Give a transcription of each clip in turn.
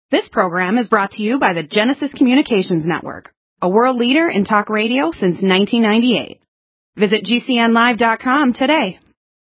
This program is brought to you by the Genesis Communications Network, a world leader in talk radio since 1998. Visit GCNlive.com today.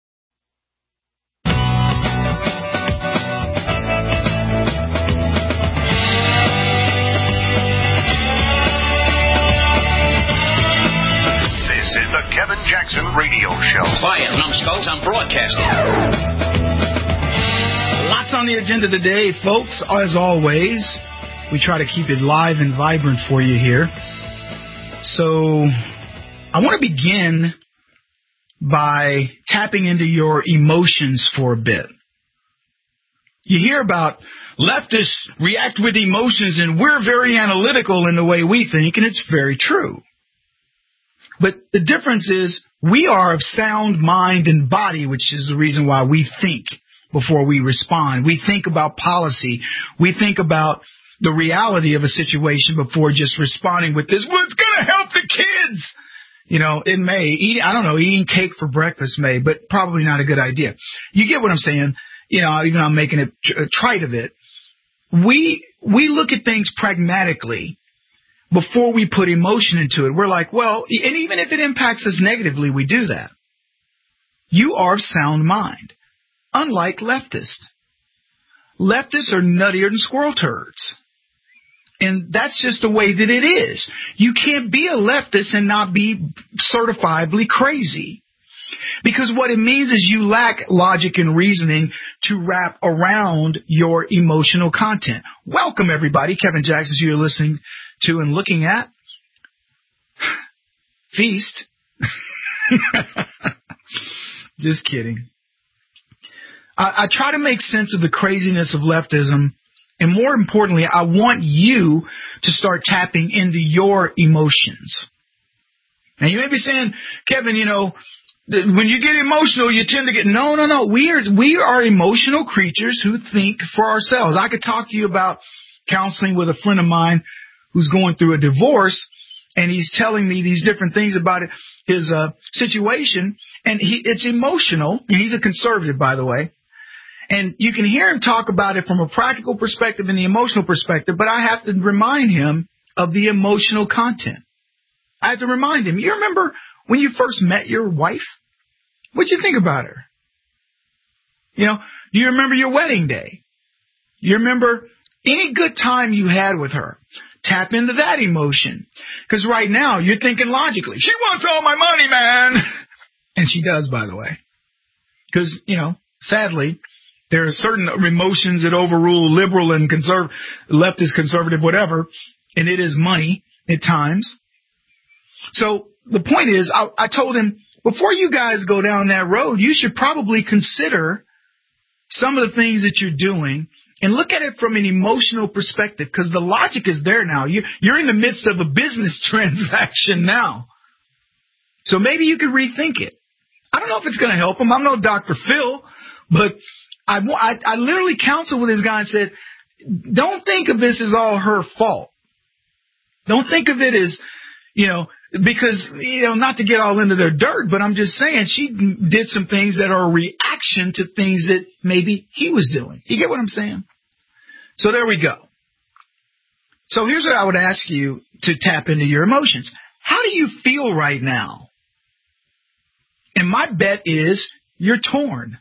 This is the Kevin Jackson Radio Show. Quiet, numbskulls, I'm broadcasting. Lots on the agenda today, folks. As always, we try to keep it live and vibrant for you here. So I want to begin by tapping into your emotions for a bit. You hear about leftists react with emotions, and we're very analytical in the way we think, and it's very true. But the difference is we are of sound mind and body, which is the reason why we think before we respond. We think about policy. We think about the reality of a situation before just responding with this, well, it's going to help the kids. You know, it may. Eating cake for breakfast may, but probably not a good idea. You get what I'm saying? You know, even though I'm making it trite of it. We look at things pragmatically before we put emotion into it. We're like, well, and even if it impacts us negatively, we do that. You are of sound mind. Unlike leftists. Leftists are nuttier than squirrel turds. And that's just the way that it is. You can't be a leftist and not be certifiably crazy. Because what it means is you lack logic and reasoning to wrap around your emotional content. Welcome, everybody. Kevin Jackson, you're listening to and looking at Feast. Just kidding. I try to make sense of the craziness of leftism, and more importantly, I want you to start tapping into your emotions. Now, you may be saying, Kevin, you know, when you get emotional, you tend to get, no. We are emotional creatures who think for ourselves. I could talk to you about counseling with a friend of mine who's going through a divorce, and he's telling me these different things about his situation, and it's emotional, and he's a conservative, by the way. And you can hear him talk about it from a practical perspective and the emotional perspective, but I have to remind him of the emotional content. I have to remind him, you remember when you first met your wife? What'd you think about her? You know, do you remember your wedding day? You remember any good time you had with her? Tap into that emotion. Because right now, you're thinking logically, she wants all my money, man. And she does, by the way. Because, you know, sadly, there are certain emotions that overrule liberal and leftist, conservative, whatever, and it is money at times. So the point is, I told him, before you guys go down that road, you should probably consider some of the things that you're doing and look at it from an emotional perspective, because the logic is there now. You're in the midst of a business transaction now. So maybe you could rethink it. I don't know if it's going to help him. I'm no Dr. Phil, but I literally counseled with this guy and said, don't think of this as all her fault. Don't think of it as, you know, because, you know, not to get all into their dirt, but I'm just saying she did some things that are a reaction to things that maybe he was doing. You get what I'm saying? So there we go. So here's what I would ask you to tap into your emotions. How do you feel right now? And my bet is you're torn.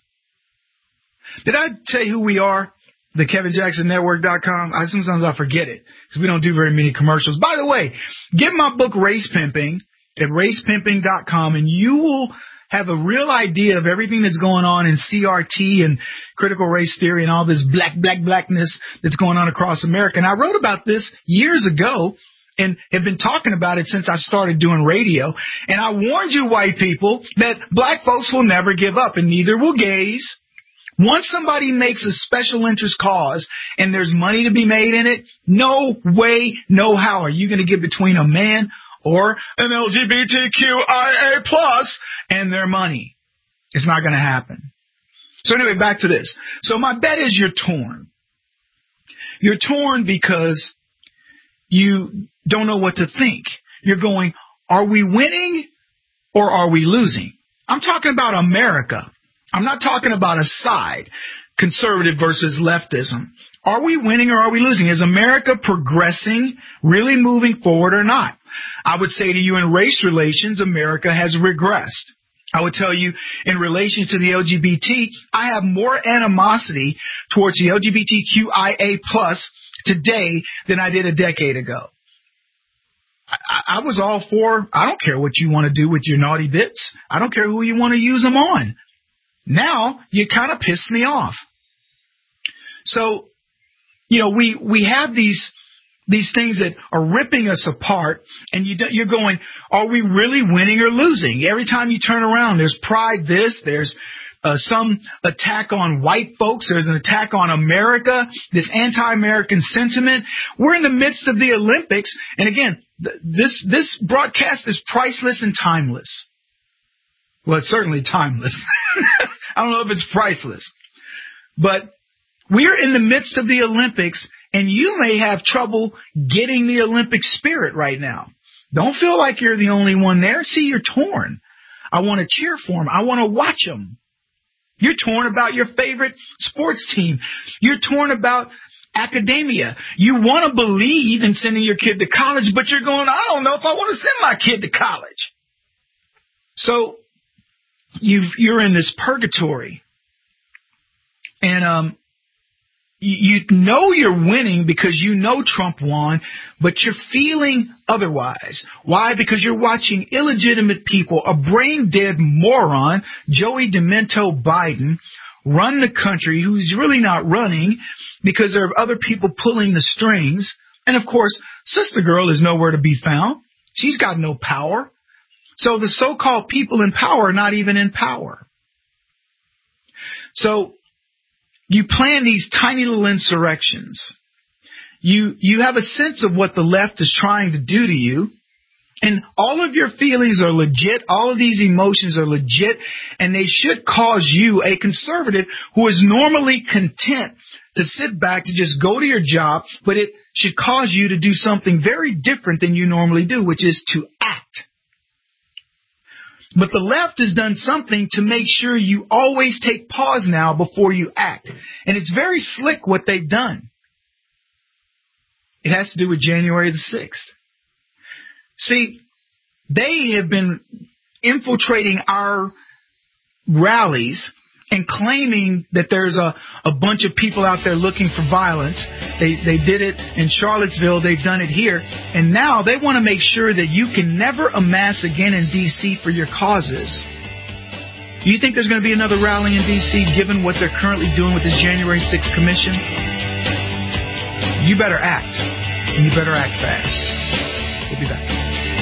Did I tell you who we are? The KevinJacksonNetwork.com. Sometimes I forget it because we don't do very many commercials. By the way, get my book Race Pimping at racepimping.com, and you will have a real idea of everything that's going on in CRT and critical race theory and all this blackness that's going on across America. And I wrote about this years ago and have been talking about it since I started doing radio. And I warned you, white people, that black folks will never give up, and neither will gays. Once somebody makes a special interest cause and there's money to be made in it, no way, no how are you going to get between a man or an LGBTQIA+ and their money. It's not going to happen. So anyway, back to this. So my bet is you're torn. You're torn because you don't know what to think. You're going, are we winning or are we losing? I'm talking about America. I'm not talking about a side, conservative versus leftism. Are we winning or are we losing? Is America progressing, really moving forward or not? I would say to you in race relations, America has regressed. I would tell you in relation to the LGBT, I have more animosity towards the LGBTQIA+ today than I did a decade ago. I was all for, I don't care what you want to do with your naughty bits. I don't care who you want to use them on. Now, you kind of piss me off. So, we have these things that are ripping us apart, and you're going, are we really winning or losing? Every time you turn around, there's pride there's some attack on white folks, there's an attack on America, this anti-American sentiment. We're in the midst of the Olympics, and again, this broadcast is priceless and timeless. Well, it's certainly timeless. I don't know if it's priceless. But we're in the midst of the Olympics, and you may have trouble getting the Olympic spirit right now. Don't feel like you're the only one there. See, you're torn. I want to cheer for them. I want to watch them. You're torn about your favorite sports team. You're torn about academia. You want to believe in sending your kid to college, but you're going, I don't know if I want to send my kid to college. So you're in this purgatory. And you know you're winning because you know Trump won, but you're feeling otherwise. Why? Because you're watching illegitimate people, a brain-dead moron, Joey Demento Biden, run the country, who's really not running because there are other people pulling the strings. And, of course, Sister Girl is nowhere to be found. She's got no power. So the so-called people in power are not even in power. So you plan these tiny little insurrections. You have a sense of what the left is trying to do to you. And all of your feelings are legit. All of these emotions are legit. And they should cause you, a conservative who is normally content to sit back, to just go to your job. But it should cause you to do something very different than you normally do, which is to act. But the left has done something to make sure you always take pause now before you act. And it's very slick what they've done. It has to do with January the 6th. See, they have been infiltrating our rallies and claiming that there's a bunch of people out there looking for violence. They did it in Charlottesville. They've done it here. And now they want to make sure that you can never amass again in D.C. for your causes. Do you think there's going to be another rally in D.C. given what they're currently doing with this January 6th commission? You better act. And you better act fast. We'll be back.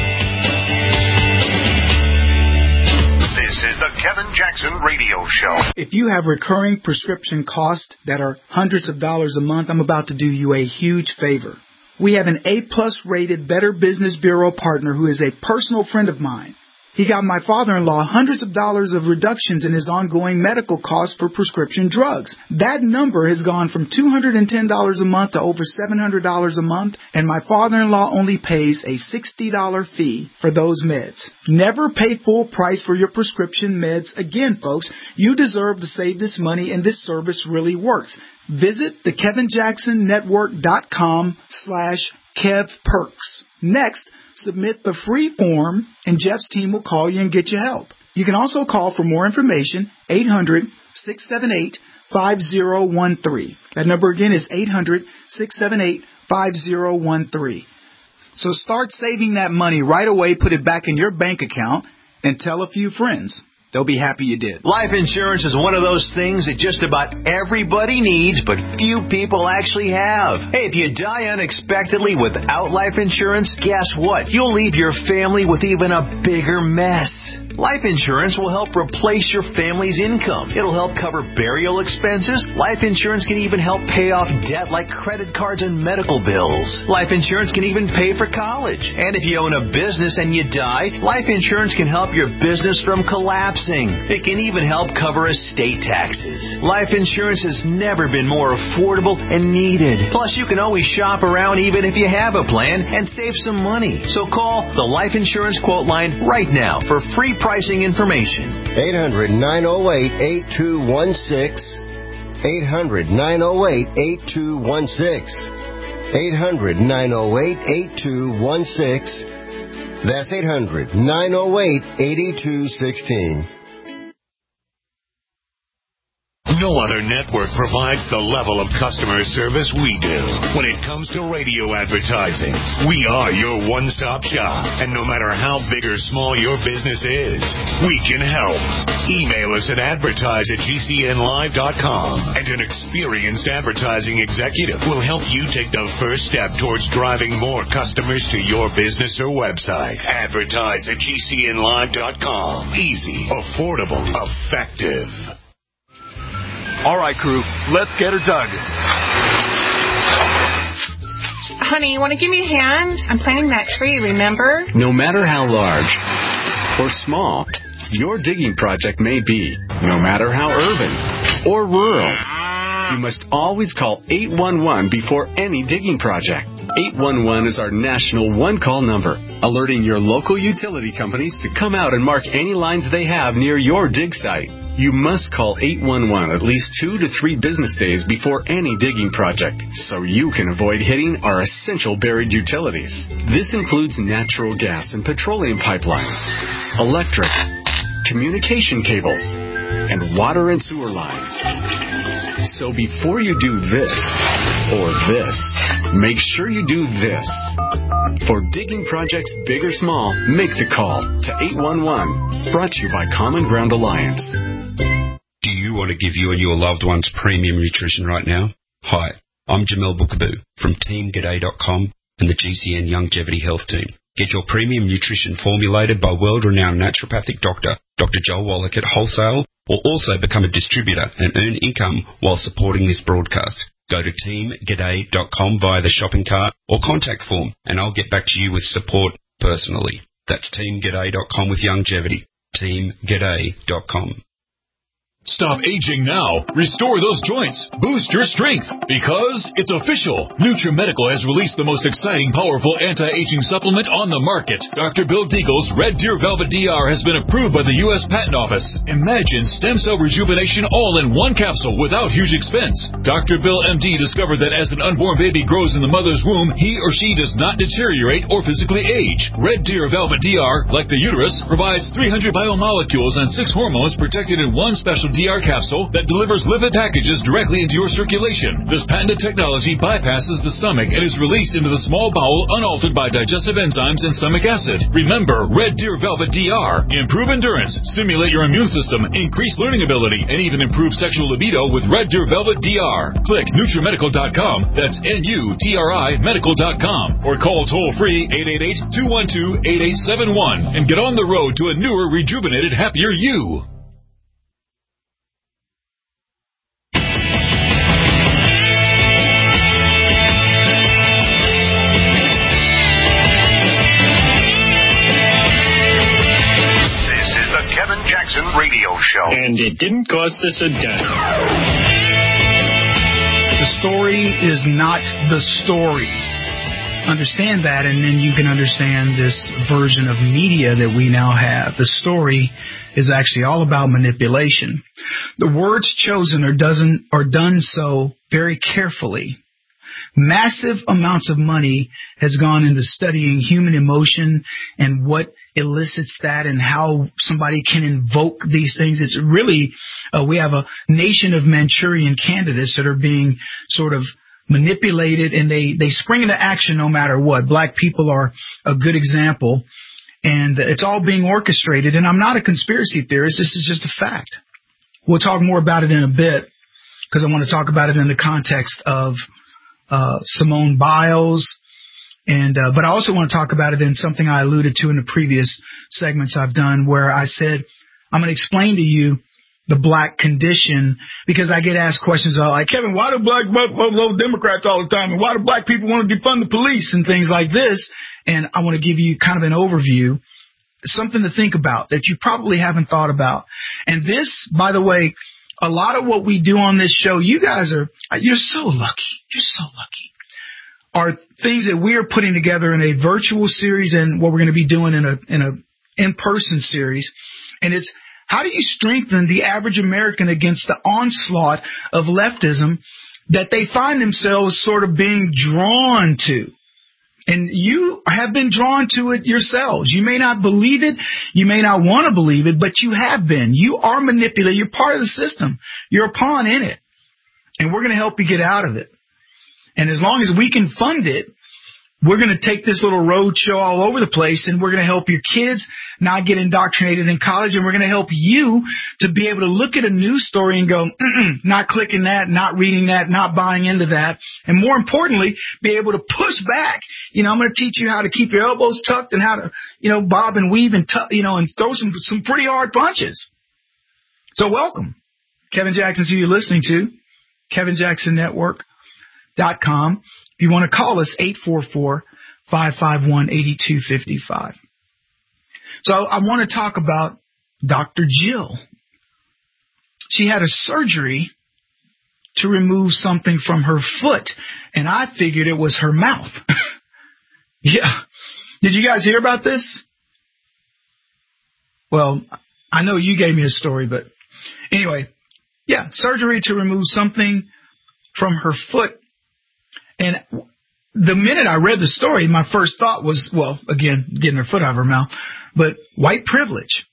This is the Kevin Jackson Radio Show. If you have recurring prescription costs that are hundreds of dollars a month, I'm about to do you a huge favor. We have an A-plus rated Better Business Bureau partner who is a personal friend of mine. He got my father-in-law hundreds of dollars of reductions in his ongoing medical costs for prescription drugs. That number has gone from $210 a month to over $700 a month, and my father-in-law only pays a $60 fee for those meds. Never pay full price for your prescription meds again, folks. You deserve to save this money, and this service really works. Visit thekevinjacksonnetwork.com/KevPerks. Next, submit the free form, and Jeff's team will call you and get you help. You can also call for more information, 800-678-5013. That number again is 800-678-5013. So start saving that money right away, put it back in your bank account, and tell a few friends. They'll be happy you did. Life insurance is one of those things that just about everybody needs, but few people actually have. Hey, if you die unexpectedly without life insurance, guess what? You'll leave your family with even a bigger mess. Life insurance will help replace your family's income. It'll help cover burial expenses. Life insurance can even help pay off debt like credit cards and medical bills. Life insurance can even pay for college. And if you own a business and you die, life insurance can help your business from collapsing. It can even help cover estate taxes. Life insurance has never been more affordable and needed. Plus, you can always shop around even if you have a plan and save some money. So call the Life Insurance Quote Line right now for free pricing information. 800-908-8216. 800-908-8216. 800-908-8216. That's 800-908-8216. No other network provides the level of customer service we do. When it comes to radio advertising, we are your one-stop shop. And no matter how big or small your business is, we can help. Email us at advertise@gcnlive.com, and an experienced advertising executive will help you take the first step towards driving more customers to your business or website. Advertise@gcnlive.com. Easy, affordable, effective. All right, crew, let's get her dug. Honey, you want to give me a hand? I'm planting that tree, remember? No matter how large or small your digging project may be, no matter how urban or rural, you must always call 811 before any digging project. 811 is our national one-call number, alerting your local utility companies to come out and mark any lines they have near your dig site. You must call 811 at least 2 to 3 business days before any digging project, so you can avoid hitting our essential buried utilities. This includes natural gas and petroleum pipelines, electric, communication cables, and water and sewer lines. So before you do this or this, make sure you do this. For digging projects big or small, make the call to 811. Brought to you by Common Ground Alliance. Do you want to give you and your loved ones premium nutrition right now? Hi, I'm Jamel Bookaboo from TeamGaday.com and the GCN Longevity Health Team. Get your premium nutrition formulated by world-renowned naturopathic doctor, Dr. Joel Wallach at wholesale, or also become a distributor and earn income while supporting this broadcast. Go to TeamGaday.com via the shopping cart or contact form, and I'll get back to you with support personally. That's TeamGaday.com with longevity. TeamGaday.com. Stop aging now. Restore those joints. Boost your strength. Because it's official. NutriMedical has released the most exciting, powerful anti-aging supplement on the market. Dr. Bill Deagle's Red Deer Velvet DR has been approved by the U.S. Patent Office. Imagine stem cell rejuvenation all in one capsule without huge expense. Dr. Bill MD discovered that as an unborn baby grows in the mother's womb, he or she does not deteriorate or physically age. Red Deer Velvet DR, like the uterus, provides 300 biomolecules and 6 hormones protected in one special DR capsule that delivers lipid packages directly into your circulation. This patented technology bypasses the stomach and is released into the small bowel unaltered by digestive enzymes and stomach acid. Remember, Red Deer Velvet DR. Improve endurance, stimulate your immune system, increase learning ability, and even improve sexual libido with Red Deer Velvet DR. Click NutriMedical.com, that's NUTRI Medical.com, or call toll-free 888-212-8871 and get on the road to a newer, rejuvenated, happier you. Radio show. And it didn't cost us a dime. The story is not the story. Understand that, and then you can understand this version of media that we now have. The story is actually all about manipulation. The words chosen are done so very carefully. Massive amounts of money has gone into studying human emotion and what elicits that and how somebody can invoke these things. It's really, we have a nation of Manchurian candidates that are being sort of manipulated, and they spring into action no matter what. Black people are a good example, and it's all being orchestrated. And I'm not a conspiracy theorist. This is just a fact. We'll talk more about it in a bit because I want to talk about it in the context of Simone Biles, but I also want to talk about it in something I alluded to in the previous segments I've done, where I said I'm going to explain to you the black condition, because I get asked questions like, Kevin, why do black vote Democrats all the time, and why do black people want to defund the police and things like this? And I want to give you kind of an overview, something to think about that you probably haven't thought about. And this, by the way, a lot of what we do on this show, you're so lucky. You're so lucky. Are things that we are putting together in a virtual series and what we're going to be doing in a in-person series. And it's How do you strengthen the average American against the onslaught of leftism that they find themselves sort of being drawn to? And you have been drawn to it yourselves. You may not believe it. You may not want to believe it, but you have been. You are manipulated. You're part of the system. You're a pawn in it. And we're going to help you get out of it. And as long as we can fund it, we're going to take this little road show all over the place, and we're going to help your kids not get indoctrinated in college, and we're going to help you to be able to look at a news story and go, not clicking that, not reading that, not buying into that, and more importantly, be able to push back. I'm going to teach you how to keep your elbows tucked and how to, bob and weave and, and throw some pretty hard punches. So welcome. Kevin Jackson's who you're listening to, KevinJacksonNetwork.com. If you want to call us, 844-551-8255. So I want to talk about Dr. Jill. She had a surgery to remove something from her foot, and I figured it was her mouth. Yeah. Did you guys hear about this? Well, I know you gave me a story, but anyway, yeah, surgery to remove something from her foot. And the minute I read the story, my first thought was, well, again, getting her foot out of her mouth, but white privilege.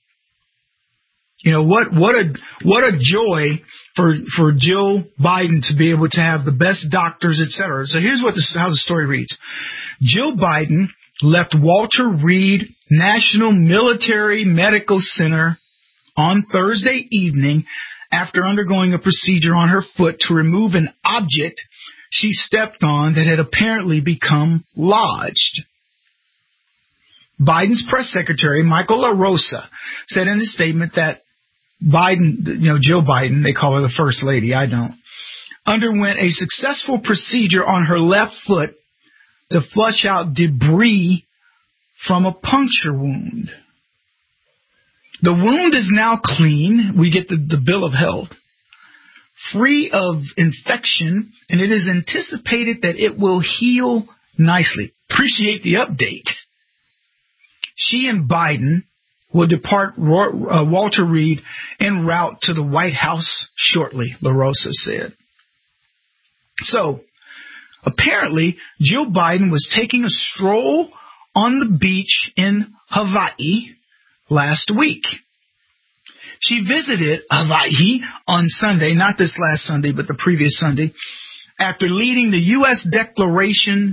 What a joy for Jill Biden to be able to have the best doctors, et cetera. So here's how the story reads. Jill Biden left Walter Reed National Military Medical Center on Thursday evening after undergoing a procedure on her foot to remove an object she stepped on that had apparently become lodged. Biden's press secretary, Michael LaRosa, said in a statement that Biden, Jill Biden, they call her the first lady, I don't, underwent a successful procedure on her left foot to flush out debris from a puncture wound. The wound is now clean. We get the bill of health, free of infection, and it is anticipated that it will heal nicely. Appreciate the update. She and Biden will depart Walter Reed en route to the White House shortly, LaRosa said. So, apparently, Jill Biden was taking a stroll on the beach in Hawaii last week. She visited Hawaii on Sunday, not this last Sunday, but the previous Sunday, after leading the U.S. delegation,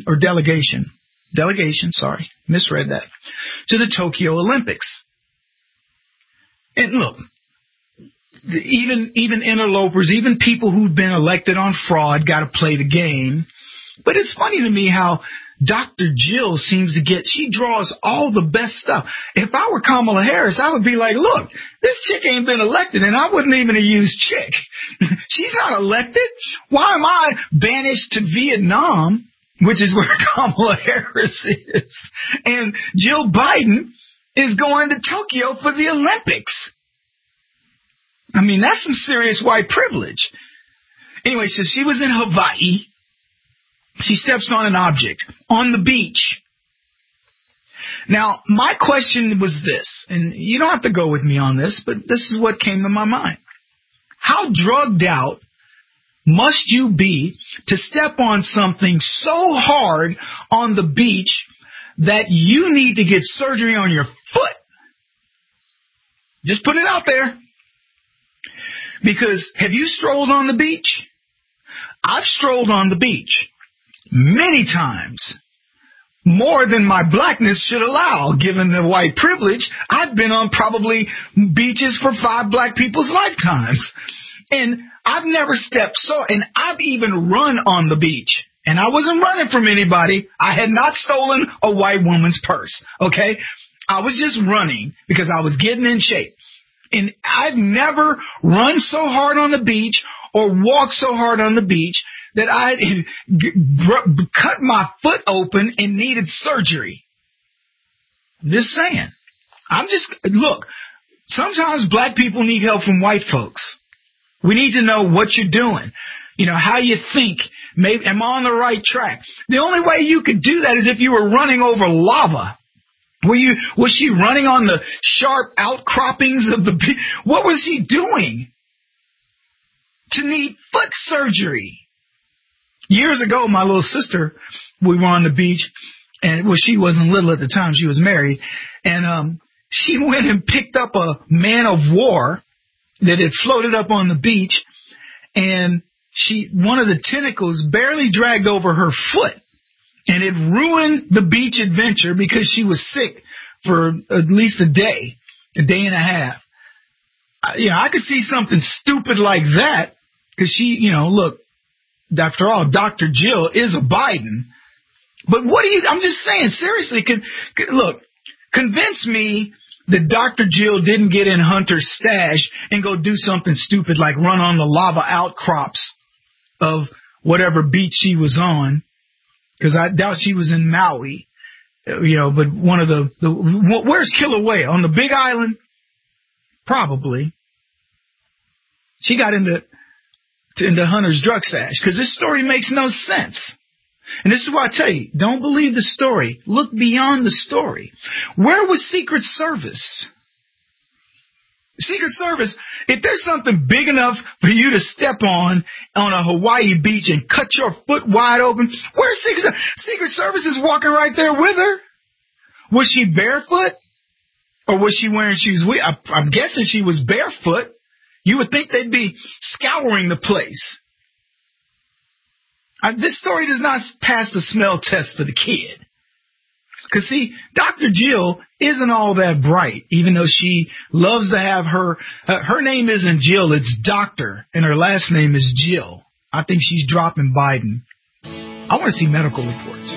misread that, to the Tokyo Olympics. And look, even interlopers, even people who've been elected on fraud got to play the game. But it's funny to me how Dr. Jill seems to she draws all the best stuff. If I were Kamala Harris, I would be like, look, this chick ain't been elected, and I wouldn't even have used chick. She's not elected. Why am I banished to Vietnam, which is where Kamala Harris is, and Jill Biden is going to Tokyo for the Olympics? I mean, that's some serious white privilege. Anyway, so she was in Hawaii. She steps on an object on the beach. Now, my question was this, and you don't have to go with me on this, but this is what came to my mind. How drugged out must you be to step on something so hard on the beach that you need to get surgery on your foot? Just put it out there. Because have you strolled on the beach? I've strolled on the beach many times, more than my blackness should allow, given the white privilege. I've been on probably beaches for 5 black people's lifetimes. And I've never stepped and I've even run on the beach. And I wasn't running from anybody. I had not stolen a white woman's purse, okay? I was just running because I was getting in shape. And I've never run so hard on the beach or walked so hard on the beach that I cut my foot open and needed surgery. I'm just saying. Look, sometimes black people need help from white folks. We need to know what you're doing, how you think. Maybe am I on the right track? The only way you could do that is if you were running over lava Was she running on the sharp outcroppings of the beach? What was she doing to need foot surgery? Years ago, my little sister, we were on the beach, and she wasn't little at the time. She was married, and she went and picked up a man of war that had floated up on the beach, and one of the tentacles barely dragged over her foot, and it ruined the beach adventure because she was sick for at least a day and a half. I could see something stupid like that because she, look, after all, Dr. Jill is a Biden. But I'm just saying, seriously, convince me that Dr. Jill didn't get in Hunter's stash and go do something stupid like run on the lava outcrops of whatever beach she was on, because I doubt she was in Maui, but one of where's Kilauea? On the Big Island? Probably. She got into Hunter's drug stash, because this story makes no sense. And this is why I tell you, don't believe the story. Look beyond the story. Where was Secret Service? Secret Service, if there's something big enough for you to step on a Hawaii beach and cut your foot wide open, where's Secret Service? Secret Service is walking right there with her. Was she barefoot? Or was she wearing shoes? I'm guessing she was barefoot. You would think they'd be scouring the place. This story does not pass the smell test for the kid. Because, see, Dr. Jill isn't all that bright, even though she loves to have her name isn't Jill, it's Doctor, and her last name is Jill. I think she's dropping Biden. I want to see medical reports.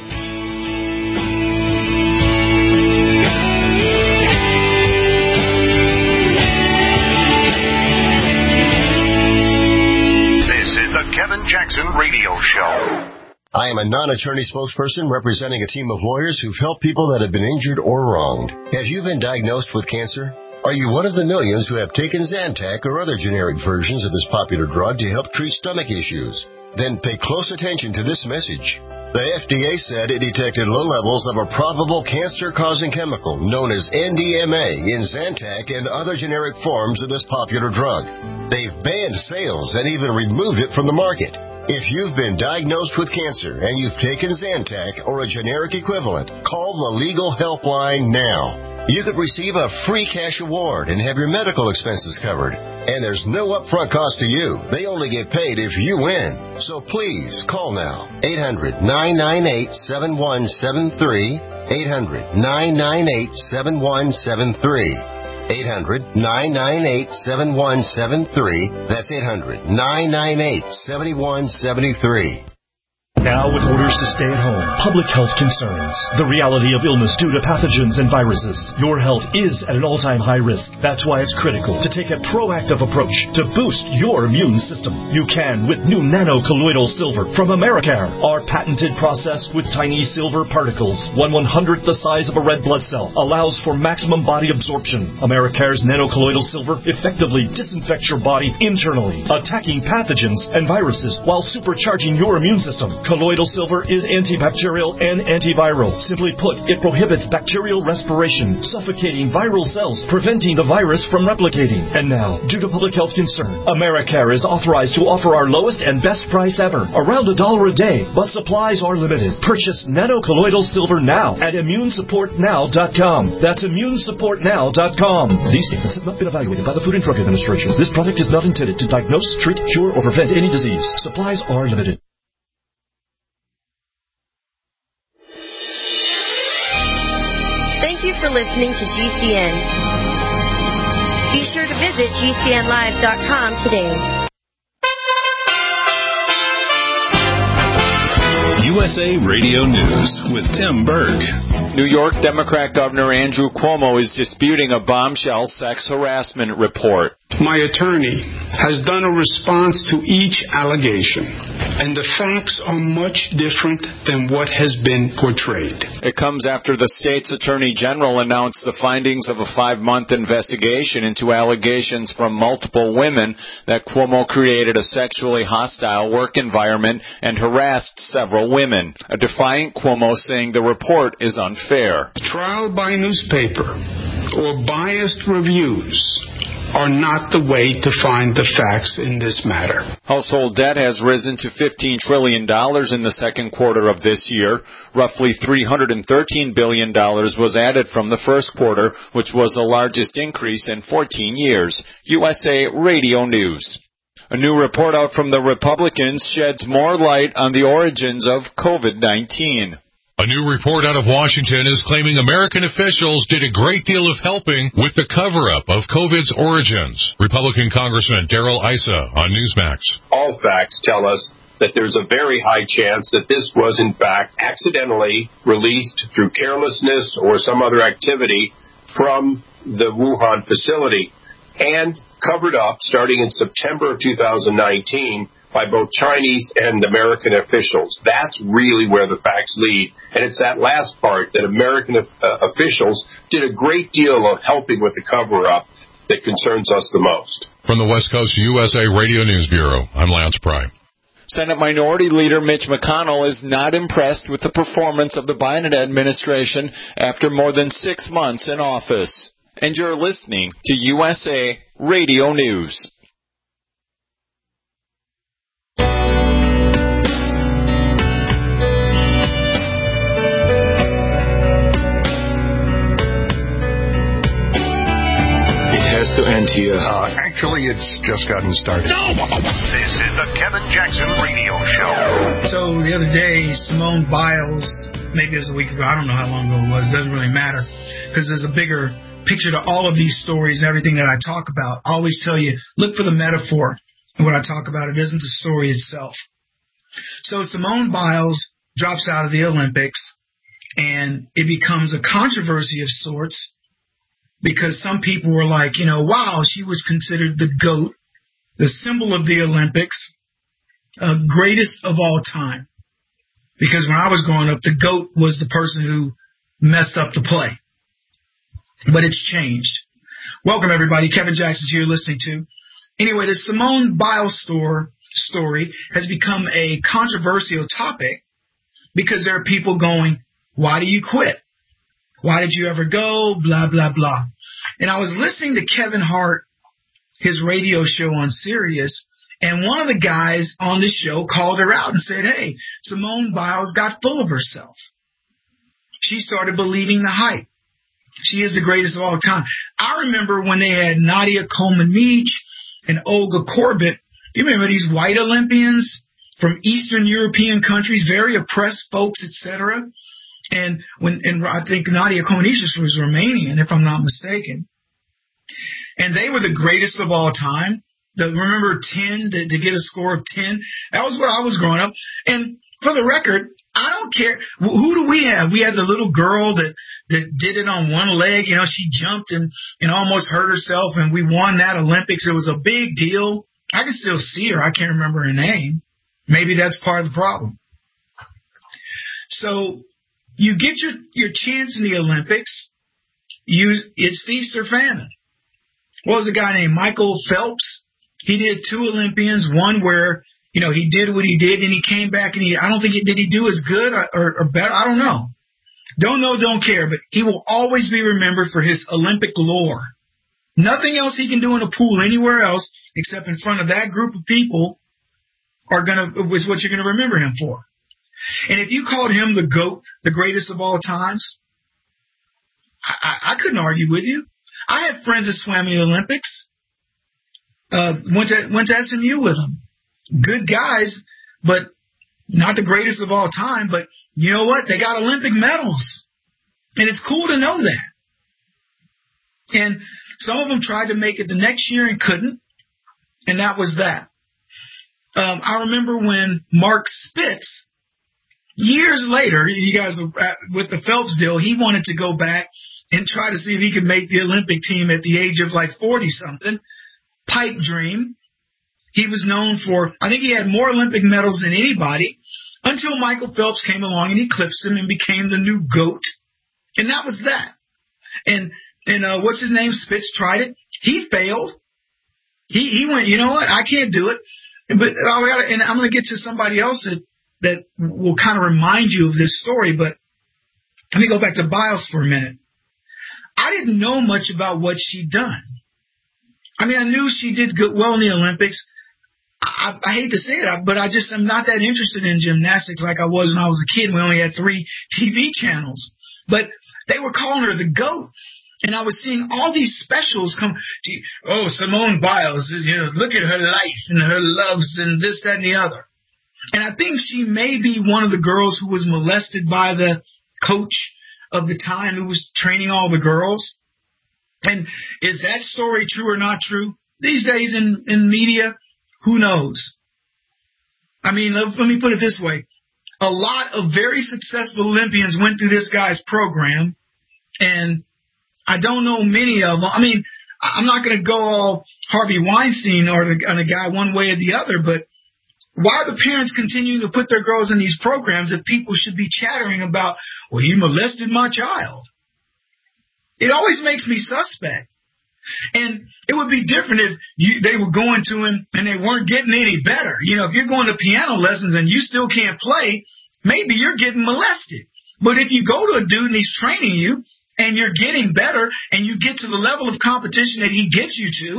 Kevin Jackson Radio Show. I am a non-attorney spokesperson representing a team of lawyers who've helped people that have been injured or wronged. Have you been diagnosed with cancer? Are you one of the millions who have taken Zantac or other generic versions of this popular drug to help treat stomach issues? Then pay close attention to this message. The FDA said it detected low levels of a probable cancer-causing chemical known as NDMA in Zantac and other generic forms of this popular drug. They've banned sales and even removed it from the market. If you've been diagnosed with cancer and you've taken Zantac or a generic equivalent, call the legal helpline now. You could receive a free cash award and have your medical expenses covered. And there's no upfront cost to you. They only get paid if you win. So please call now. 800-998-7173. 800-998-7173. 800-998-7173. That's 800-998-7173. Now with orders to stay at home, public health concerns, the reality of illness due to pathogens and viruses, your health is at an all-time high risk. That's why it's critical to take a proactive approach to boost your immune system. You can with new nano-colloidal silver from Americare. Our patented process with tiny silver particles, 1/100th the size of a red blood cell, allows for maximum body absorption. Americare's nano-colloidal silver effectively disinfects your body internally, attacking pathogens and viruses while supercharging your immune system. Colloidal silver is antibacterial and antiviral. Simply put, it prohibits bacterial respiration, suffocating viral cells, preventing the virus from replicating. And now, due to public health concern, Americare is authorized to offer our lowest and best price ever, around $1 a day, but supplies are limited. Purchase nano-colloidal silver now at ImmuneSupportNow.com. That's ImmuneSupportNow.com. These statements have not been evaluated by the Food and Drug Administration. This product is not intended to diagnose, treat, cure, or prevent any disease. Supplies are limited. Thank you for listening to GCN. Be sure to visit GCNlive.com today. USA Radio News with Tim Berg. New York Democrat Governor Andrew Cuomo is disputing a bombshell sex harassment report. My attorney has done a response to each allegation, and the facts are much different than what has been portrayed. It comes after the state's attorney general announced the findings of a 5-month investigation into allegations from multiple women that Cuomo created a sexually hostile work environment and harassed several women. A defiant Cuomo saying the report is unfair. Trial by newspaper or biased reviews are not the way to find the facts in this matter. Household debt has risen to $15 trillion in the second quarter of this year. Roughly $313 billion was added from the first quarter, which was the largest increase in 14 years. USA Radio News. A new report out from the Republicans sheds more light on the origins of COVID-19. A new report out of Washington is claiming American officials did a great deal of helping with the cover-up of COVID's origins. Republican Congressman Darrell Issa on Newsmax. All facts tell us that there's a very high chance that this was, in fact, accidentally released through carelessness or some other activity from the Wuhan facility and covered up starting in September of 2019 by both Chinese and American officials. That's really where the facts lead. And it's that last part that American officials did a great deal of helping with the cover-up that concerns us the most. From the West Coast USA Radio News Bureau, I'm Lance Pry. Senate Minority Leader Mitch McConnell is not impressed with the performance of the Biden administration after more than 6 months in office. And you're listening to USA Radio News. To end here. Actually, it's just gotten started. No! This is the Kevin Jackson Radio Show. So the other day, Simone Biles, maybe it was a week ago, I don't know how long ago it was, it doesn't really matter, because there's a bigger picture to all of these stories and everything that I talk about. I always tell you, look for the metaphor in what I talk about. It isn't the story itself. So Simone Biles drops out of the Olympics, and it becomes a controversy of sorts, because some people were like, wow, she was considered the GOAT, the symbol of the Olympics, greatest of all time. Because when I was growing up, the GOAT was the person who messed up the play. But it's changed. Welcome, everybody. Kevin Jackson here, listening to. Anyway, the Simone Biles story has become a controversial topic because there are people going, why do you quit? Why did you ever go? Blah, blah, blah. And I was listening to Kevin Hart, his radio show on Sirius, and one of the guys on the show called her out and said, hey, Simone Biles got full of herself. She started believing the hype. She is the greatest of all time. I remember when they had Nadia Comaneci and Olga Korbut. You remember these white Olympians from Eastern European countries, very oppressed folks, etc., and I think Nadia Comaneci was Romanian, if I'm not mistaken. And they were the greatest of all time. Remember 10, to get a score of 10? That was what I was growing up. And for the record, I don't care. Who do we have? We had the little girl that did it on one leg. She jumped and almost hurt herself, and we won that Olympics. It was a big deal. I can still see her. I can't remember her name. Maybe that's part of the problem. So you get your chance in the Olympics. It's feast or famine. What was a guy named Michael Phelps? He did 2 Olympians, one where, he did what he did and he came back and I don't think did he do as good or better? I don't know. Don't know, don't care, but he will always be remembered for his Olympic lore. Nothing else he can do in a pool anywhere else except in front of that group of people is what you're going to remember him for. And if you called him the GOAT, the greatest of all times, I couldn't argue with you. I had friends that swam in the Olympics. Went to SMU with them. Good guys, but not the greatest of all time. But you know what? They got Olympic medals. And it's cool to know that. And some of them tried to make it the next year and couldn't. And that was that. I remember when Mark Spitz, years later, you guys, with the Phelps deal, he wanted to go back and try to see if he could make the Olympic team at the age of like 40-something. Pipe dream. He was known for, I think he had more Olympic medals than anybody until Michael Phelps came along and eclipsed him and became the new GOAT. And that was that. And what's his name? Spitz tried it. He failed. He went, you know what? I can't do it. But and I'm going to get to somebody else that will kind of remind you of this story. But let me go back to Biles for a minute. I didn't know much about what she'd done. I mean, I knew she did well in the Olympics. I hate to say it, but I just am not that interested in gymnastics like I was when I was a kid. We only had 3 TV channels. But they were calling her the GOAT. And I was seeing all these specials come. Simone Biles, look at her life and her loves and this, that, and the other. And I think she may be one of the girls who was molested by the coach of the time who was training all the girls. And is that story true or not true? These days in media, who knows? I mean, let me put it this way. A lot of very successful Olympians went through this guy's program, and I don't know many of them. I mean, I'm not going to go all Harvey Weinstein on a guy one way or the other, but why are the parents continuing to put their girls in these programs if people should be chattering about, well, he molested my child? It always makes me suspect. And it would be different if they were going to him and they weren't getting any better. If you're going to piano lessons and you still can't play, maybe you're getting molested. But if you go to a dude and he's training you and you're getting better and you get to the level of competition that he gets you to,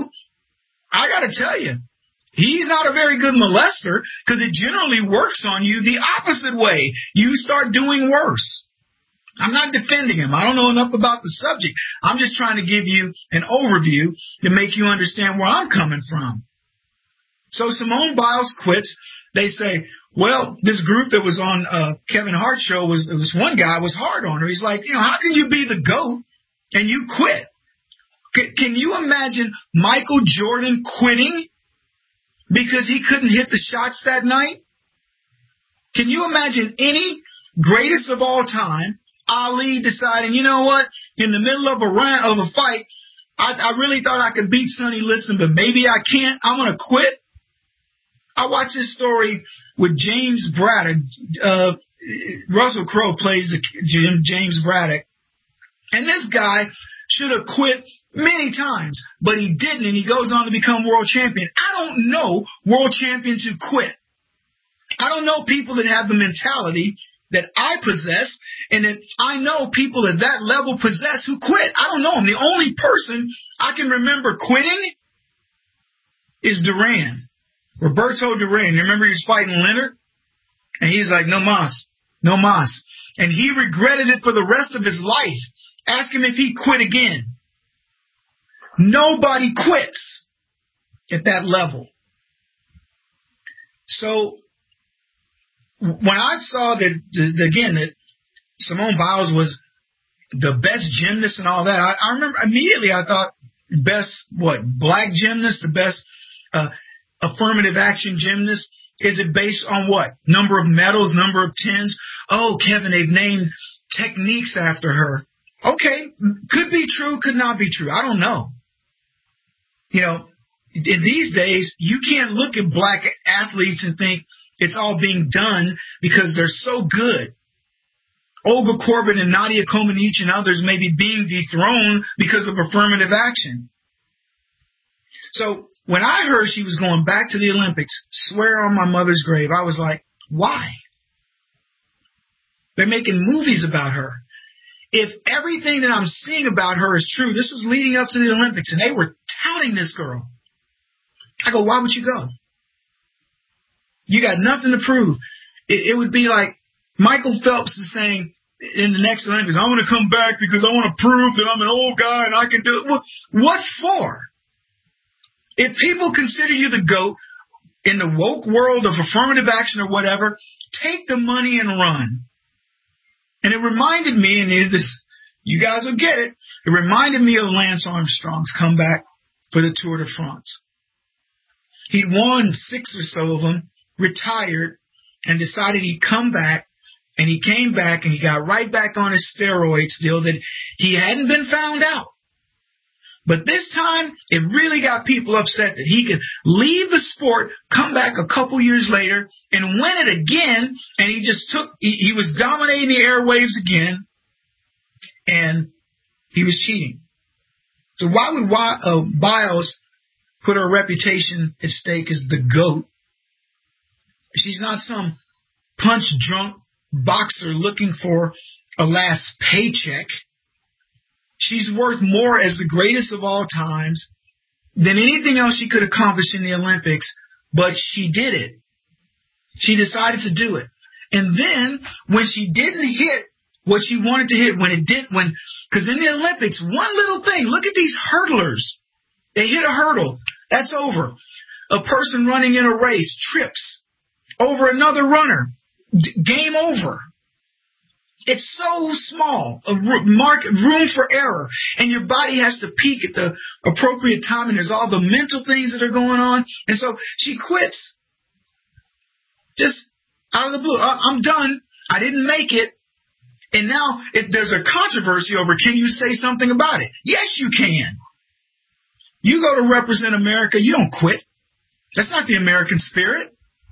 I got to tell you, he's not a very good molester because it generally works on you the opposite way. You start doing worse. I'm not defending him. I don't know enough about the subject. I'm just trying to give you an overview to make you understand where I'm coming from. So Simone Biles quits. They say, well, this group that was on Kevin Hart's show was one guy was hard on her. He's like, how can you be the GOAT and you quit? Can you imagine Michael Jordan quitting because he couldn't hit the shots that night? Can you imagine any greatest of all time, Ali, deciding, you know what, in the middle of a fight, I really thought I could beat Sonny Liston, but maybe I can't. I'm going to quit. I watched this story with James Braddock. Russell Crowe plays James Braddock. And this guy should have quit many times, but he didn't, and he goes on to become world champion. I don't know world champions who quit. I don't know people that have the mentality that I possess and that I know people at that level possess who quit. I don't know him. The only person I can remember quitting is Duran. Roberto Duran. You remember he was fighting Leonard? And he's like, no mas. No mas. And he regretted it for the rest of his life. Ask him if he quit again. Nobody quits at that level. So when I saw that Simone Biles was the best gymnast and all that, I remember immediately I thought best, black gymnast, the best affirmative action gymnast. Is it based on what? Number of medals, number of tens? Oh, Kevin, they've named techniques after her. Okay, could be true, could not be true. I don't know. In these days, you can't look at black athletes and think it's all being done because they're so good. Olga Korbut and Nadia Comaneci and others may be being dethroned because of affirmative action. So when I heard she was going back to the Olympics, swear on my mother's grave, I was like, why? They're making movies about her. If everything that I'm seeing about her is true, this was leading up to the Olympics, and they were touting this girl. I go, why would you go? You got nothing to prove. It would be like Michael Phelps is saying in the next Olympics, I want to come back because I want to prove that I'm an old guy and I can do it. Well, what for? If people consider you the GOAT in the woke world of affirmative action or whatever, take the money and run. And it reminded me, and you guys will get it, it reminded me of Lance Armstrong's comeback for the Tour de France. He'd won 6 or so of them, retired, and decided he'd come back, and he came back, and he got right back on his steroids deal that he hadn't been found out. But this time, it really got people upset that he could leave the sport, come back a couple years later, and win it again, and he was dominating the airwaves again, and he was cheating. So why would Biles put her reputation at stake as the GOAT? She's not some punch-drunk boxer looking for a last paycheck. She's worth more as the greatest of all times than anything else she could accomplish in the Olympics, but she did it. She decided to do it. And then when she didn't hit what she wanted to hit, because in the Olympics, one little thing, look at these hurdlers. They hit a hurdle. That's over. A person running in a race trips over another runner. Game over. It's so small, room for error, and your body has to peak at the appropriate time, and there's all the mental things that are going on, and so she quits. Just out of the blue. I'm done. I didn't make it. And now there's a controversy over, can you say something about it? Yes, you can. You go to represent America, you don't quit. That's not the American spirit.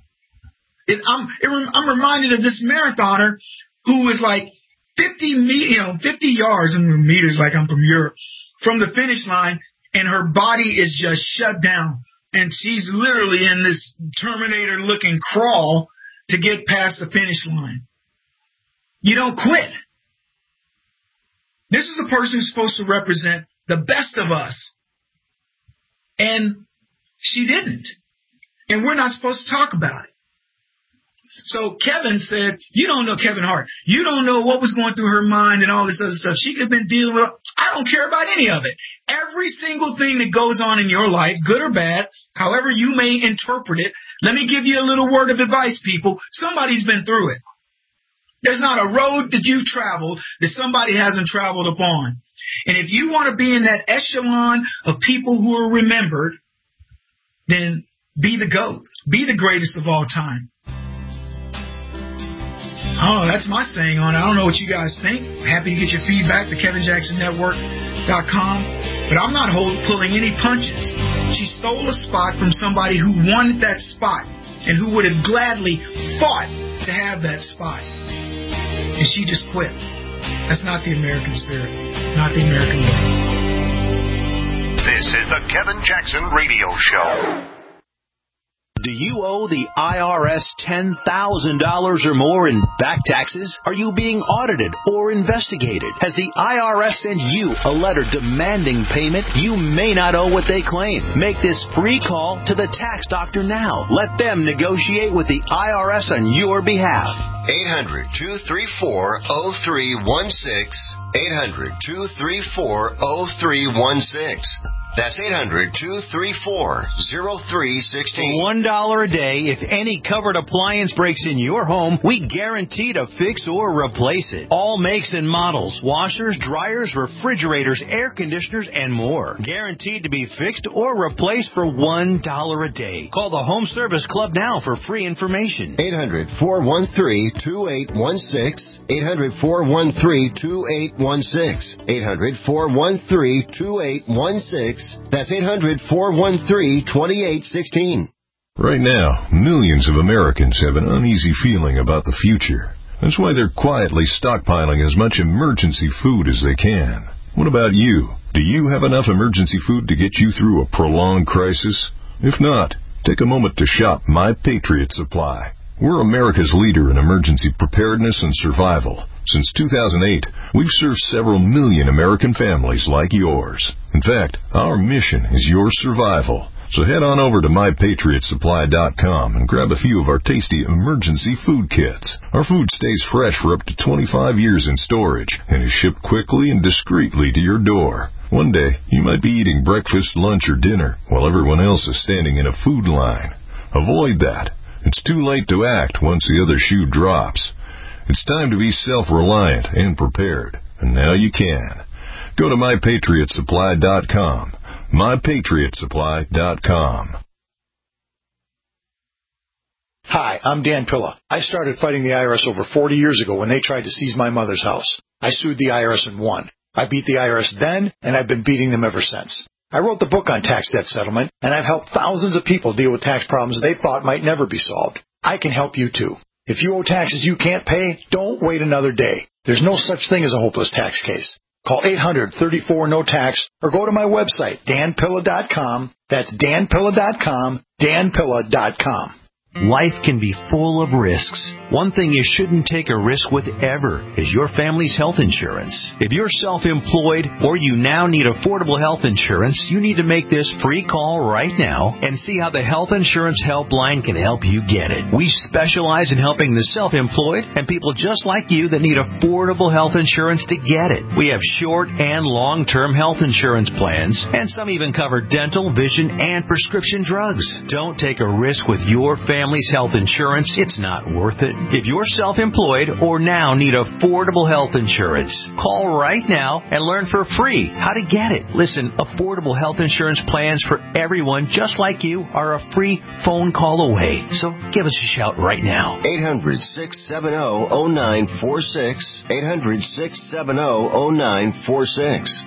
I'm reminded of this marathoner who was like 50 yards in meters, like I'm from Europe, from the finish line, and her body is just shut down. And she's literally in this Terminator-looking crawl to get past the finish line. You don't quit. This is a person who's supposed to represent the best of us. And she didn't. And we're not supposed to talk about it. So Kevin said, you don't know Kevin Hart. You don't know what was going through her mind and all this other stuff. She could have been dealing with, I don't care about any of it. Every single thing that goes on in your life, good or bad, however you may interpret it, let me give you a little word of advice, people. Somebody's been through it. There's not a road that you've traveled that somebody hasn't traveled upon. And if you want to be in that echelon of people who are remembered, then be the GOAT. Be the greatest of all time. Oh, that's my saying on it. I don't know what you guys think. Happy to get your feedback to KevinJacksonNetwork.com. But I'm not pulling any punches. She stole a spot from somebody who wanted that spot and who would have gladly fought to have that spot. And she just quit. That's not the American spirit. Not the American way. This is the Kevin Jackson Radio Show. Do you owe the IRS $10,000 or more in back taxes? Are you being audited or investigated? Has the IRS sent you a letter demanding payment? You may not owe what they claim. Make this free call to the tax doctor now. Let them negotiate with the IRS on your behalf. 800-234-0316. 800-234-0316. That's 800-234-0316. $1 a day. If any covered appliance breaks in your home, we guarantee to fix or replace it. All makes and models. Washers, dryers, refrigerators, air conditioners, and more. Guaranteed to be fixed or replaced for $1 a day. Call the Home Service Club now for free information. 800-413-2816. 800-413-2816. 800-413-2816. That's 800-413-2816. Right now, millions of Americans have an uneasy feeling about the future. That's why they're quietly stockpiling as much emergency food as they can. What about you? Do you have enough emergency food to get you through a prolonged crisis? If not, take a moment to shop My Patriot Supply. We're America's leader in emergency preparedness and survival. Since 2008, we've served several million American families like yours. In fact, our mission is your survival. So head on over to MyPatriotSupply.com and grab a few of our tasty emergency food kits. Our food stays fresh for up to 25 years in storage and is shipped quickly and discreetly to your door. One day, you might be eating breakfast, lunch, or dinner while everyone else is standing in a food line. Avoid that. It's too late to act once the other shoe drops. It's time to be self-reliant and prepared, and now you can. Go to MyPatriotSupply.com. MyPatriotSupply.com. Hi, I'm Dan Pilla. I started fighting the IRS over 40 years ago when they tried to seize my mother's house. I sued the IRS and won. I beat the IRS then, and I've been beating them ever since. I wrote the book on tax debt settlement, and I've helped thousands of people deal with tax problems they thought might never be solved. I can help you too. If you owe taxes you can't pay, don't wait another day. There's no such thing as a hopeless tax case. Call 800-34-NO-TAX or go to my website, danpilla.com. That's danpilla.com, danpilla.com. Life can be full of risks. One thing you shouldn't take a risk with ever is your family's health insurance. If you're self-employed or you now need affordable health insurance, you need to make this free call right now and see how the Health Insurance Helpline can help you get it. We specialize in helping the self-employed and people just like you that need affordable health insurance to get it. We have short and long-term health insurance plans, and some even cover dental, vision, and prescription drugs. Don't take a risk with your family's health insurance. It's not worth it. If you're self-employed or now need affordable health insurance, call right now and learn for free how to get it. Listen, affordable health insurance plans for everyone just like you are a free phone call away. So give us a shout right now. 800-670-0946. 800-670-0946.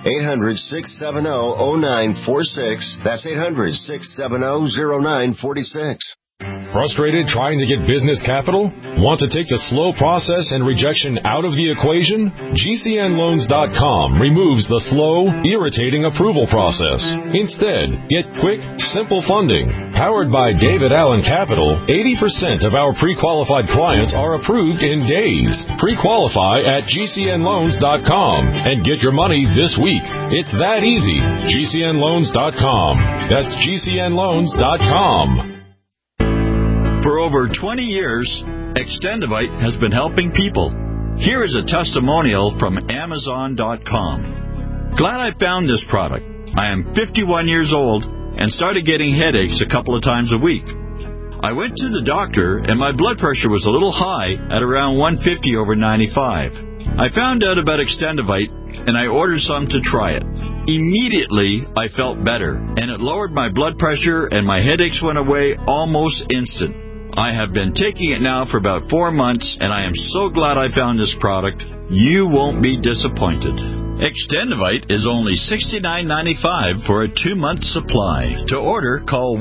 800-670-0946. That's 800-670-0946. Frustrated trying to get business capital? Want to take the slow process and rejection out of the equation? GCNloans.com removes the slow, irritating approval process. Instead, get quick, simple funding. Powered by David Allen Capital, 80% of our pre-qualified clients are approved in days. Pre-qualify at GCNloans.com and get your money this week. It's that easy. GCNloans.com. That's GCNloans.com. For over 20 years, Extendivite has been helping people. Here is a testimonial from Amazon.com. Glad I found this product. I am 51 years old and started getting headaches a couple of times a week. I went to the doctor and my blood pressure was a little high at around 150/95. I found out about Extendivite and I ordered some to try it. Immediately, I felt better, and it lowered my blood pressure and my headaches went away almost instant. I have been taking it now for about 4 months, and I am so glad I found this product. You won't be disappointed. Extendivite is only $69.95 for a 2-month supply. To order, call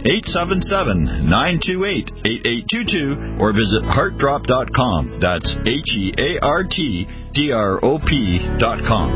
1-877-928-8822 or visit heartdrop.com. That's HEARTDROP.com.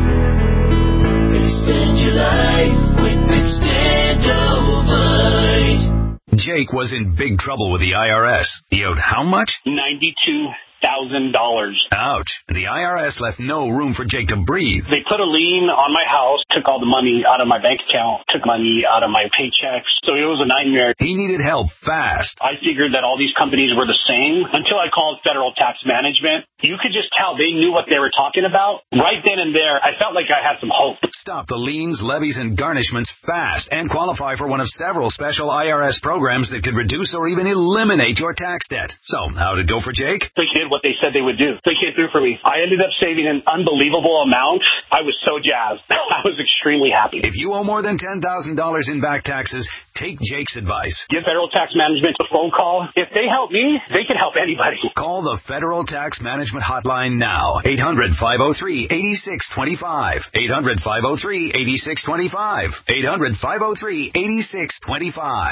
Extend your life with Extendivite. Jake was in big trouble with the IRS. He owed how much? $92,000. Ouch. The IRS left no room for Jake to breathe. They put a lien on my house, took all the money out of my bank account, took money out of my paychecks. So it was a nightmare. He needed help fast. I figured that all these companies were the same until I called Federal Tax Management. You could just tell they knew what they were talking about. Right then and there, I felt like I had some hope. Stop the liens, levies, and garnishments fast and qualify for one of several special IRS programs that could reduce or even eliminate your tax debt. So, how'd it go for Jake? They did what they said they would do. They came through for me. I ended up saving an unbelievable amount. I was so jazzed. I was extremely happy. If you owe more than $10,000 in back taxes, take Jake's advice. Give Federal Tax Management a phone call. If they help me, they can help anybody. Call the Federal Tax Management Hotline now. 800-503-8625. 800-503-8625. 800-503-8625.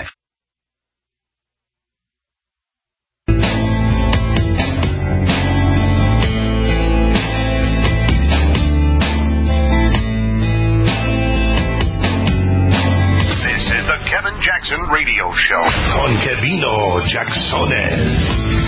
Kevin Jackson Radio Show. Con Kevino Jacksones.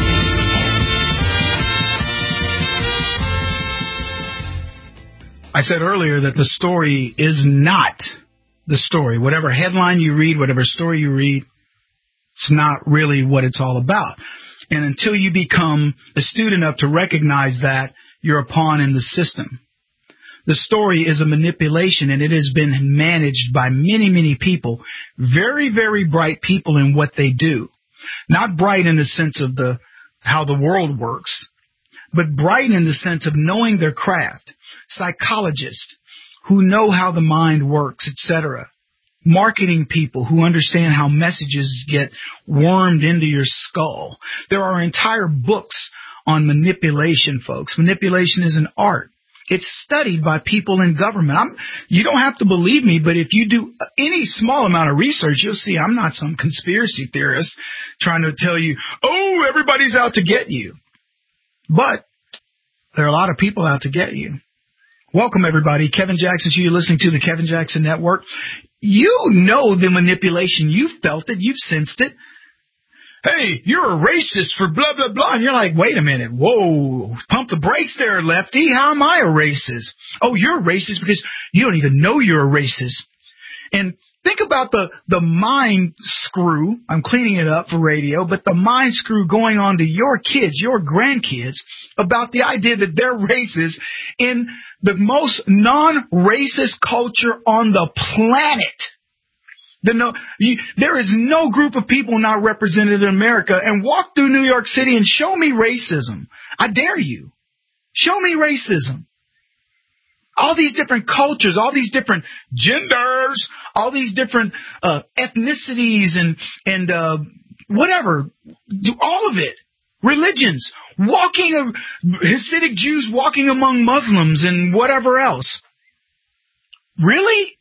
I said earlier that the story is not the story. Whatever headline you read, whatever story you read, it's not really what it's all about. And until you become astute enough to recognize that, you're a pawn in the system. The story is a manipulation, and it has been managed by many, many people, very, very bright people in what they do. Not bright in the sense of how the world works, but bright in the sense of knowing their craft. Psychologists who know how the mind works, etc. Marketing people who understand how messages get wormed into your skull. There are entire books on manipulation, folks. Manipulation is an art. It's studied by people in government. You don't have to believe me, but if you do any small amount of research, you'll see I'm not some conspiracy theorist trying to tell you, oh, everybody's out to get you. But there are a lot of people out to get you. Welcome, everybody. Kevin Jackson, you're listening to the Kevin Jackson Network. You know the manipulation. You've felt it. You've sensed it. Hey, you're a racist for blah, blah, blah. And you're like, wait a minute. Whoa, pump the brakes there, Lefty. How am I a racist? Oh, you're a racist because you don't even know you're a racist. And think about the mind screw. I'm cleaning it up for radio, but the mind screw going on to your kids, your grandkids, about the idea that they're racist in the most non-racist culture on the planet. There is no group of people not represented in America. And walk through New York City and show me racism. I dare you. Show me racism. All these different cultures, all these different genders, all these different ethnicities and whatever, all of it. Religions, Hasidic Jews walking among Muslims and whatever else. Really?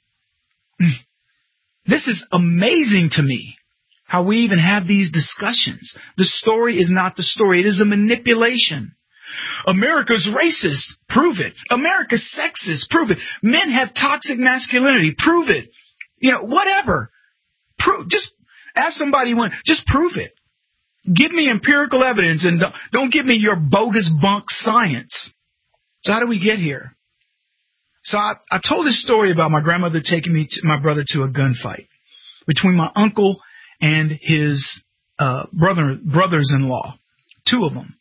This is amazing to me, how we even have these discussions. The story is not the story. It is a manipulation. America's racist. Prove it. America's sexist. Prove it. Men have toxic masculinity. Prove it. Whatever. Just ask somebody just prove it. Give me empirical evidence and don't give me your bogus bunk science. So how do we get here? So I told this story about my grandmother taking my brother to a gunfight between my uncle and his brothers-in-law, two of them.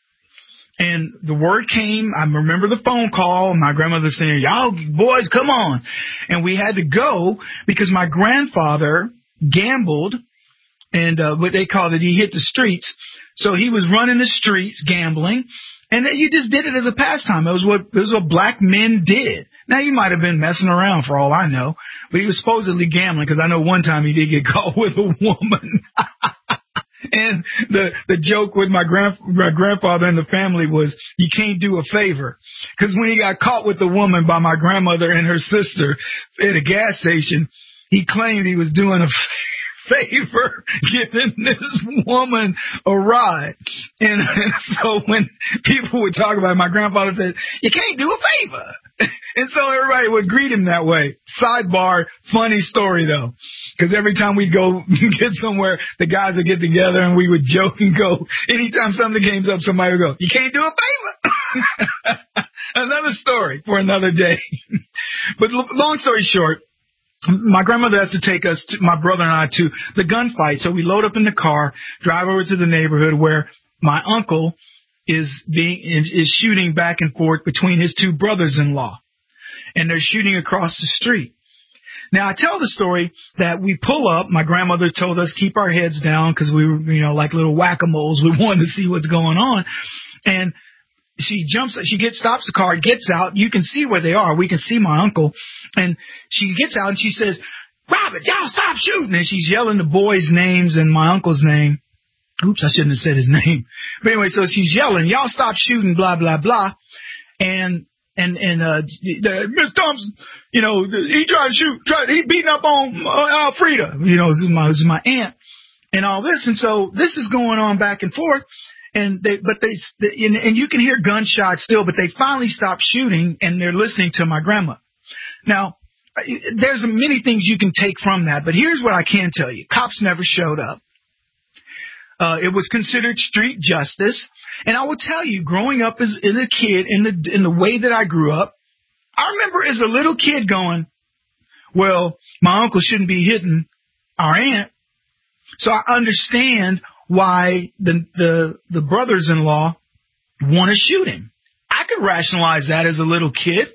And the word came, I remember the phone call, my grandmother saying, y'all boys, come on. And we had to go because my grandfather gambled, and what they called it, he hit the streets. So he was running the streets gambling, and you just did it as a pastime. It was what black men did. Now, he might have been messing around for all I know, but he was supposedly gambling because I know one time he did get caught with a woman. And the joke with my grandfather and the family was, you can't do a favor. Because when he got caught with the woman by my grandmother and her sister at a gas station, he claimed he was doing a favor giving this woman a ride. And so when people would talk about it, my grandfather said, you can't do a favor. And so everybody would greet him that way. Sidebar, funny story though. Because every time we'd go get somewhere, the guys would get together and we would joke and go, anytime something came up, somebody would go, you can't do a favor. Another story for another day. But long story short, my grandmother has to take us, my brother and I, to the gunfight. So we load up in the car, drive over to the neighborhood where my uncle is shooting back and forth between his two brothers-in-law. And they're shooting across the street. Now, I tell the story that we pull up. My grandmother told us keep our heads down because we were, like little whack-a-moles. We wanted to see what's going on. And she stops the car, gets out. You can see where they are. We can see my uncle. And she gets out and she says, Robert, y'all stop shooting. And she's yelling the boys' names and my uncle's name. Oops, I shouldn't have said his name. But anyway, so she's yelling, y'all stop shooting, blah, blah, blah. And Miss Thompson, he tried to shoot, he beating up on Alfreda, this is my aunt and all this. And so this is going on back and forth. And you can hear gunshots still, but they finally stopped shooting and they're listening to my grandma. Now, there's many things you can take from that, but here's what I can tell you. Cops never showed up. It was considered street justice. And I will tell you, growing up as a kid, in the way that I grew up, I remember as a little kid going, well, my uncle shouldn't be hitting our aunt. So I understand why the brothers-in-law want to shoot him. I could rationalize that as a little kid.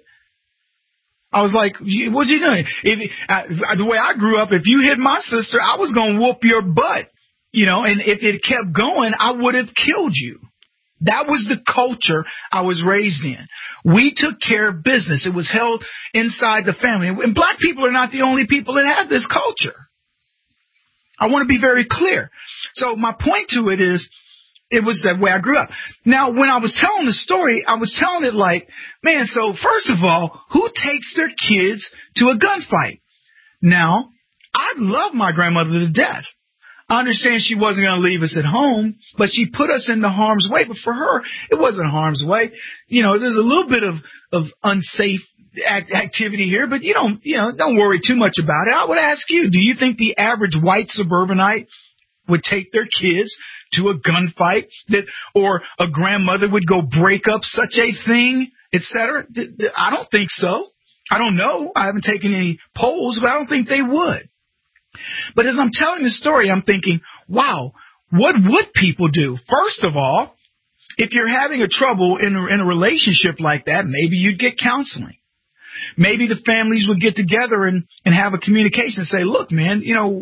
I was like, what's he doing? The way I grew up, if you hit my sister, I was going to whoop your butt. And if it kept going, I would have killed you. That was the culture I was raised in. We took care of business. It was held inside the family. And black people are not the only people that have this culture. I want to be very clear. So my point to it is it was that way I grew up. Now, when I was telling the story, I was telling it like, man, so first of all, who takes their kids to a gunfight? Now, I love my grandmother to death. I understand she wasn't going to leave us at home, but she put us into harm's way. But for her, it wasn't harm's way. There's a little bit of unsafe activity here, but don't worry too much about it. I would ask you, do you think the average white suburbanite would take their kids to a gunfight, or a grandmother would go break up such a thing, etc.? I don't think so. I don't know. I haven't taken any polls, but I don't think they would. But as I'm telling the story, I'm thinking, wow, what would people do? First of all, if you're having a trouble in a relationship like that, maybe you'd get counseling. Maybe the families would get together and have a communication and say, look, man,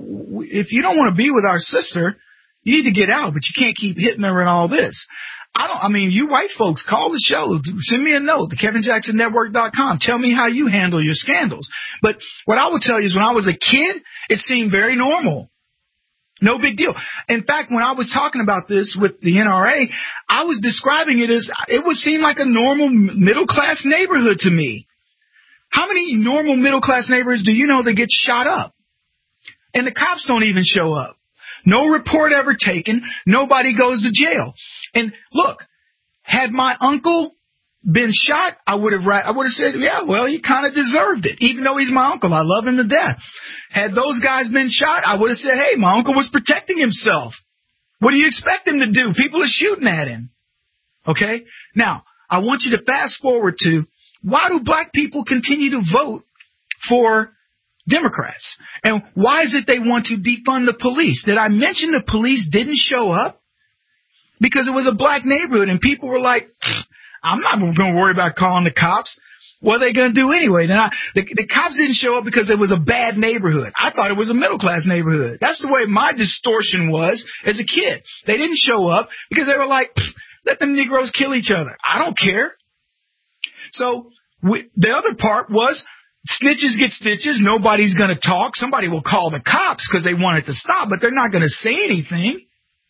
if you don't want to be with our sister, you need to get out, but you can't keep hitting her and all this. You white folks, call the show. Send me a note, thekevinjacksonnetwork.com. Tell me how you handle your scandals. But what I would tell you is when I was a kid, it seemed very normal. No big deal. In fact, when I was talking about this with the NRA, I was describing it as it would seem like a normal middle-class neighborhood to me. How many normal middle-class neighborhoods do you know that get shot up? And the cops don't even show up. No report ever taken. Nobody goes to jail. And look, had my uncle been shot, I would have said, yeah, well, he kind of deserved it. Even though he's my uncle, I love him to death. Had those guys been shot, I would have said, hey, my uncle was protecting himself. What do you expect him to do? People are shooting at him. Okay? Now, I want you to fast forward to, why do black people continue to vote for Democrats? And why is it they want to defund the police? Did I mention the police didn't show up? Because it was a black neighborhood and people were like, I'm not going to worry about calling the cops. What are they going to do anyway? The cops didn't show up because it was a bad neighborhood. I thought it was a middle-class neighborhood. That's the way my distortion was as a kid. They didn't show up because they were like, let them Negroes kill each other. I don't care. So the other part was, snitches get stitches. Nobody's going to talk. Somebody will call the cops because they want it to stop, but they're not going to say anything.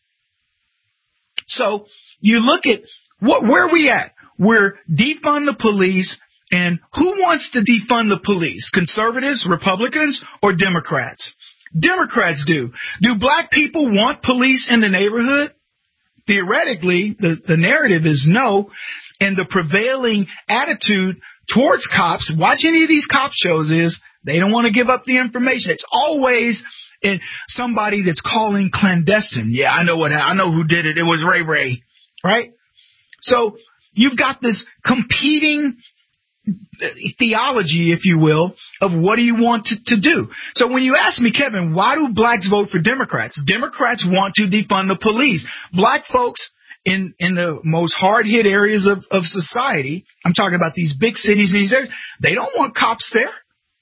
So you look at where are we at? We're defund the police, and who wants to defund the police? Conservatives, Republicans, or Democrats? Democrats do. Do black people want police in the neighborhood? Theoretically, the narrative is no, and the prevailing attitude towards cops, watch any of these cop shows, is they don't want to give up the information. It's always somebody that's calling clandestine. Yeah, I know who did it. It was Ray Ray, right? So you've got this competing theology, if you will, of what do you want to do. So when you ask me, Kevin, why do blacks vote for Democrats? Democrats want to defund the police. Black folks in the most hard-hit areas of society, I'm talking about these big cities, they don't want cops there.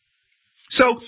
So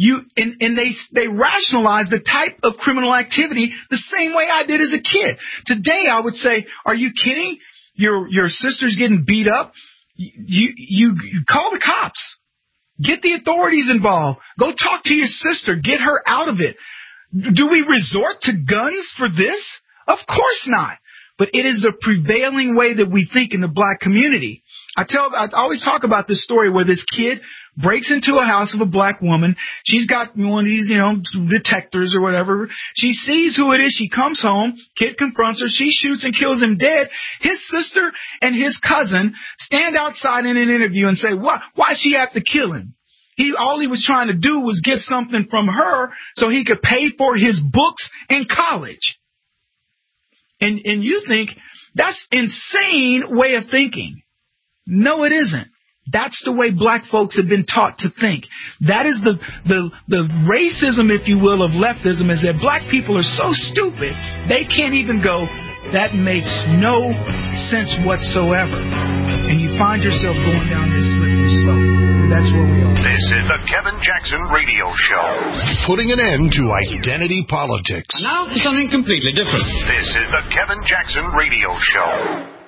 they rationalize the type of criminal activity the same way I did as a kid. Today I would say, are you kidding? Your sister's getting beat up. You call the cops. Get the authorities involved. Go talk to your sister. Get her out of it. Do we resort to guns for this? Of course not. But it is the prevailing way that we think in the black community. I always talk about this story where this kid breaks into a house of a black woman. She's got one of these, detectors or whatever. She sees who it is. She comes home. Kid confronts her. She shoots and kills him dead. His sister and his cousin stand outside in an interview and say, why'd she have to kill him? All he was trying to do was get something from her so he could pay for his books in college. And you think that's insane way of thinking. No, it isn't. That's the way black folks have been taught to think. That is the racism, if you will, of leftism, is that black people are so stupid they can't even go, that makes no sense whatsoever. And you find yourself going down this slippery slope. That's where we are. This is the Kevin Jackson Radio Show. Putting an end to identity politics. Now for something completely different. This is the Kevin Jackson Radio Show.